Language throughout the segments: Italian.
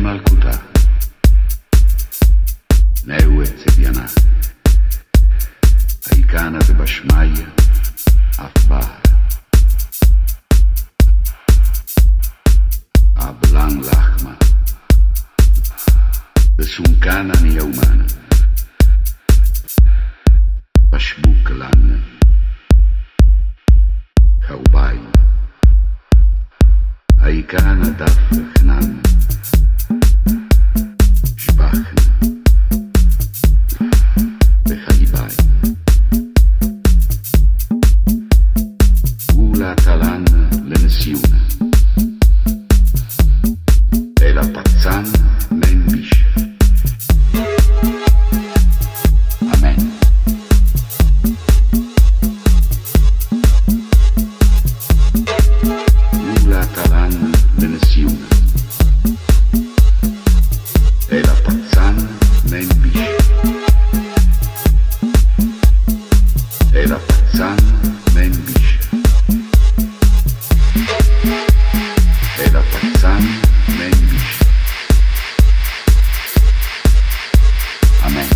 Malkuta, Neue Tzediana, Aikana de Bashmaya, Afbar, Ablan Lachma, Besunkana Niyaumana, Bashbuk Lan, Chaubai, Aikana Daf Chnan, Shbachn, Bechalibai, Ula Talan Lenesiuna, Ela Pazzan Menbish. Amen. Ula Talan Lenesiuna, Ela Pazzan Menbish. Ela Pazzan Menbish. Ela Pazzan Menbish. Amen.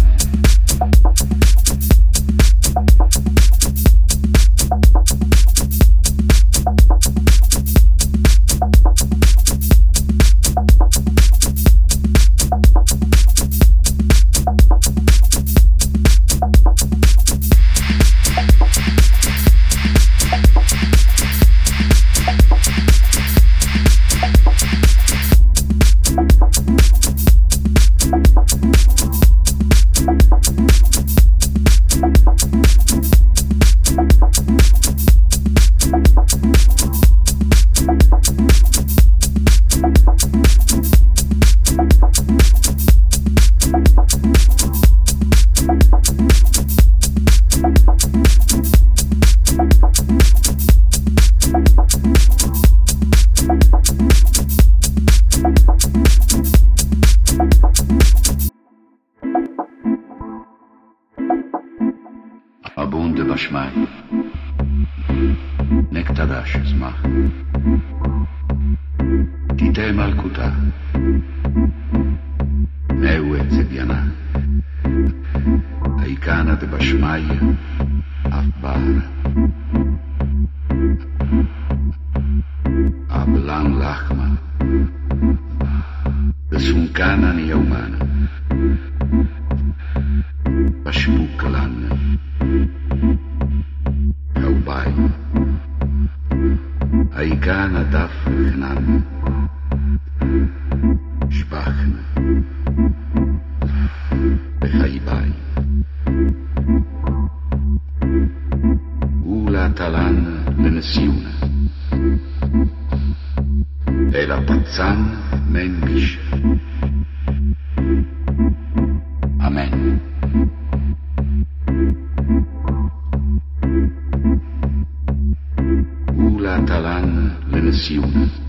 Abunde Bashmai, Nektadash Smach, Tite Malkuta, Neue Tzediana, Aikana de Bashmaya, Afbar, Ablan Lachma, Besunkana Niyaumana, Bashbuk Lan, Chaubai, Aikana Daf Chnan, Shbachn, Bechalibai, Ula Talan Lenesiuna, Ela Pazzan Menbish. Amen. Ula Talan Lenesiuna,